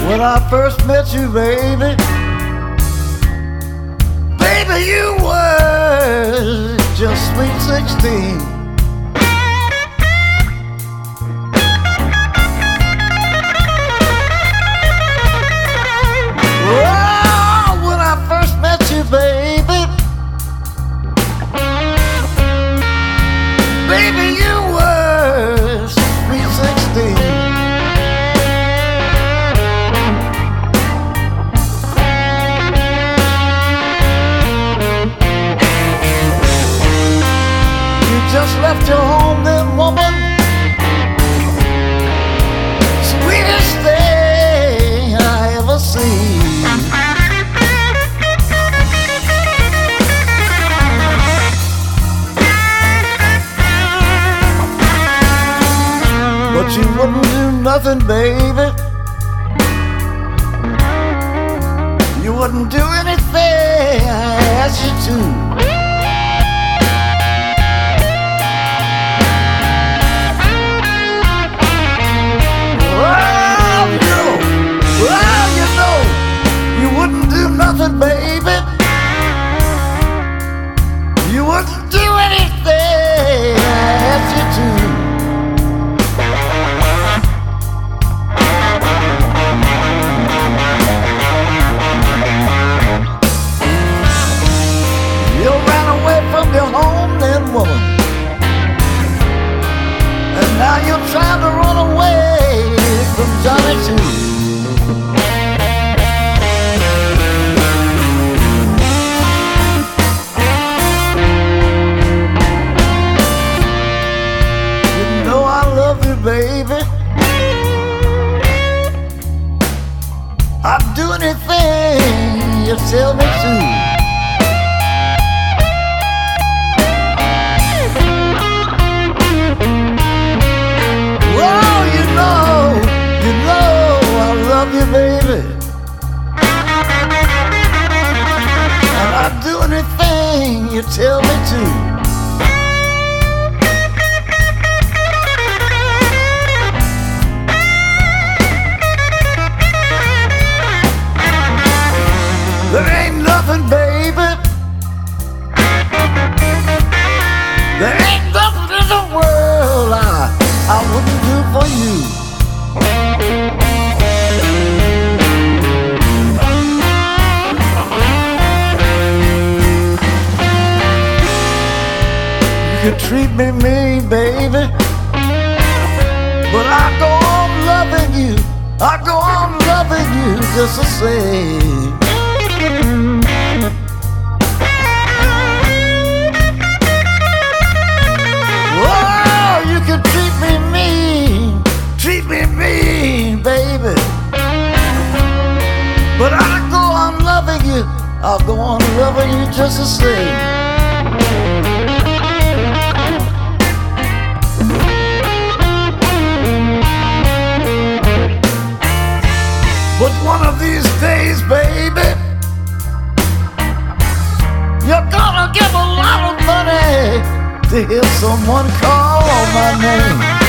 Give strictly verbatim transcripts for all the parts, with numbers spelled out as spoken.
When I first met you, baby, baby, you were just sweet sixteen. Oh, when I first met you, baby, baby, you were sweet sixteen. Just left your home then, woman. Sweetest thing I ever seen. But you wouldn't do nothing, baby. You wouldn't do anything I asked you to. Nothing, baby. You wouldn't do anything I asked you to. You ran away from your home then, woman, and now you're trying to run away from Johnny too. Baby, I'd do anything you tell me to. Oh, you know, you know I love you, baby, and I'd do anything you tell me to. There ain't nothing, baby. There ain't nothing in the world I, I wouldn't do for you. You can treat me mean, baby, but I go on loving you. I go on loving you just the same. Oh, you can treat me mean, treat me mean, baby, but I'll go on loving you. I'll go on loving you just the same. But one of these days, baby, you're gonna give a lot of money to hear someone call my name.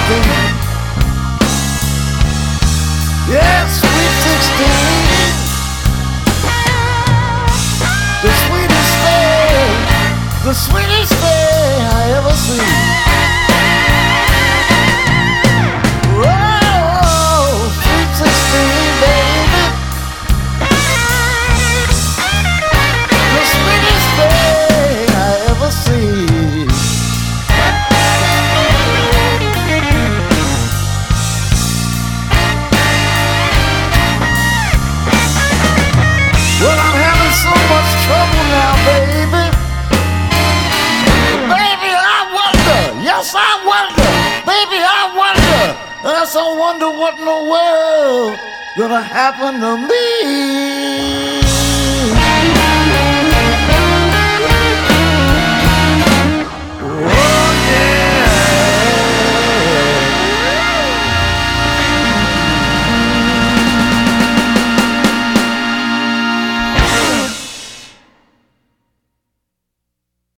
sixteen. Yeah, sweet sixteen. The sweetest thing, the sweetest thing I ever seen. Whoa, sweet sixteen, baby. The sweetest thing I ever seen. Well, I'm having so much trouble now, baby. Baby, I wonder, yes, I wonder. Baby, I wonder. Yes, I wonder what in the world gonna happen to me.